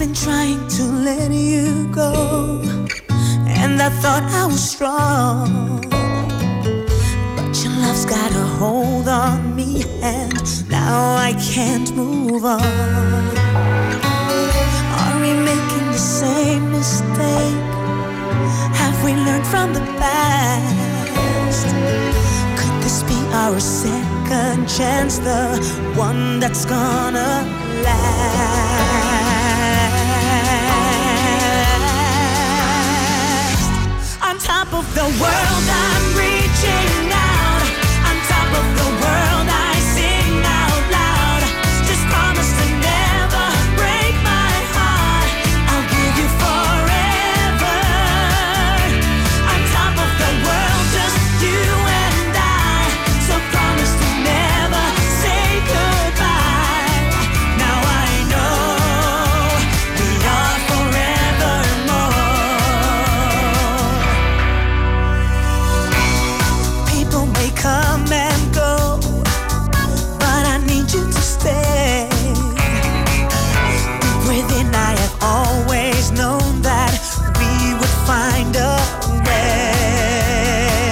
been trying to let you go, and I thought I was strong, but your love's got a hold on me, and now I can't move on. Are we making the same mistake? Have we learned from the past? Could this be our second chance, the one that's gonna last? On top of the world, I'm reaching out. On top of the world, I sing out loud. Just promise to never break my heart. I'll give you forever. On top of the world, just you and I. So promise to never say goodbye. Now I know we are forevermore. People may come and go, but I need you to stay. Deep within, I have always known that we would find a way.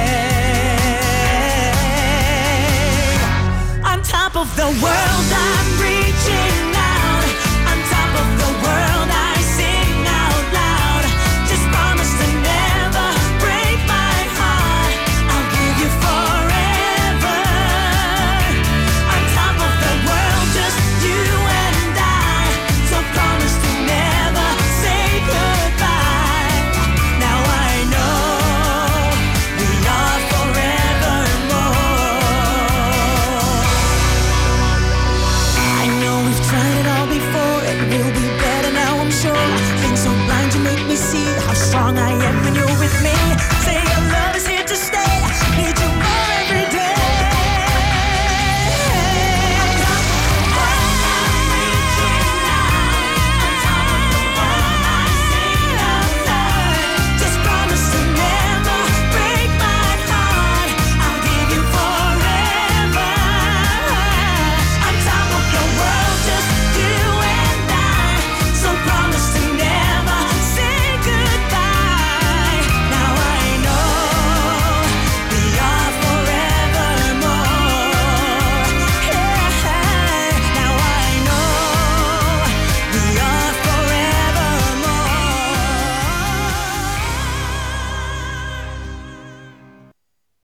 On top of the world, I'm